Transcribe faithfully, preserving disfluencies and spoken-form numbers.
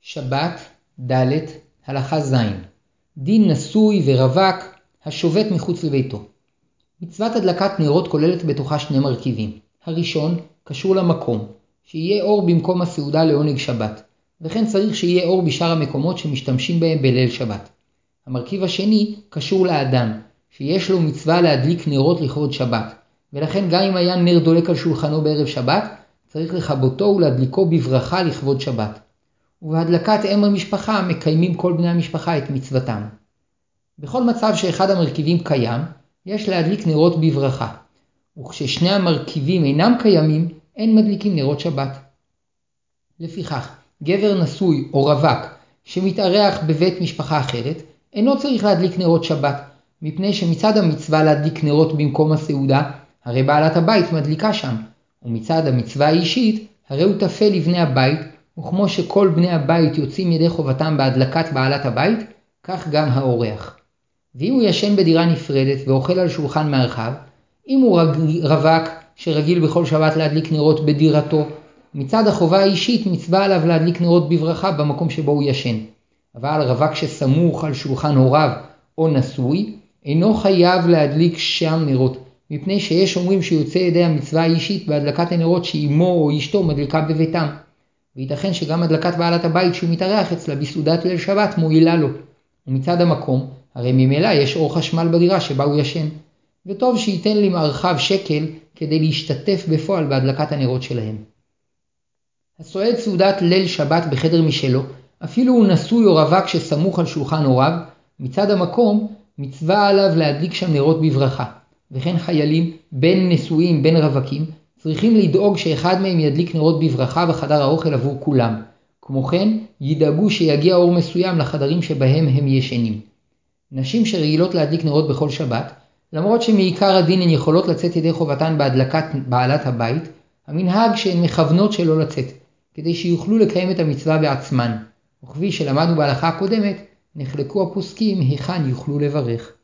שבת ד' הלכה ז' דין נשוי ורווק השובת מחוץ לביתו. מצוות הדלקת נרות כוללת בתוכה שני מרכיבים. הראשון קשור למקום, שיהיה אור במקום הסעודה לעונג שבת, וכן צריך שיהיה אור בשאר המקומות שמשתמשים בהם בליל שבת. המרכיב השני קשור לאדם, שיש לו מצווה להדליק נרות לכבוד שבת, ולכן גם אם היה נר דולק על שולחנו בערב שבת, צריך לכבותו ולהדליקו בברכה לכבוד שבת. ובהדלקת אם המשפחה מקיימים כל בני המשפחה את מצוותם. בכל מצב שאחד המרכיבים קיים, יש להדליק נרות בברכה, וכששני המרכיבים אינם קיימים, אין מדליקים נרות שבת. לפיכך, גבר נשוי או רווק שמתארח בבית משפחה אחרת, אינו צריך להדליק נרות שבת, מפני שמצד המצווה להדליק נרות במקום הסעודה, הרי בעלת הבית מדליקה שם, ומצד המצווה האישית, הרי הוא תפה לבני הבית, וכמו שכל בני הבית יוצאים ידי חובתם בהדלקת בעלת הבית, כך גם האורח. ואם הוא ישן בדירה נפרדת ואוכל על שולחן מרחב, אם הוא רווק שרגיל בכל שבת להדליק נרות בדירתו, מצד החובה האישית מצווה עליו להדליק נרות בברכה במקום שבו הוא ישן. אבל רווק שסמוך על שולחן הוריו או נשוי, אינו חייב להדליק שם נרות, מפני שיש אומרים שיוצא ידי המצווה האישית בהדלקת הנרות שאימו או אשתו מדליקה בביתם. וייתכן שגם הדלקת בעלת הבית שהוא מתארח אצלה בסעודת ליל שבת מועילה לו. ומצד המקום, הרי ממילא יש אור חשמל בדירה שבה הוא ישן, וטוב שייתן למרחב שקל כדי להשתתף בפועל בהדלקת הנרות שלהם. הסועד סעודת ליל שבת בחדר משלו, אפילו הוא נשוי או רווק שסמוך על שולחן הוריו, מצד המקום מצווה עליו להדליק שם נרות בברכה, וכן חיילים בין נשואים בין רווקים צריכים לדאוג שאחד מהם ידליק נרות בברכה בחדר האוכל עבור כולם. כמו כן, ידאגו שיגיע אור מסוים לחדרים שבהם הם ישנים. נשים שרגילות להדליק נרות בכל שבת, למרות שמעיקר הדין הן יכולות לצאת ידי חובתן בהדלקת בעלת הבית, המנהג שהן מכוונות שלא לצאת, כדי שיוכלו לקיים את המצווה בעצמן. וכפי שלמדנו בהלכה הקודמת, נחלקו הפוסקים היכן יוכלו לברך.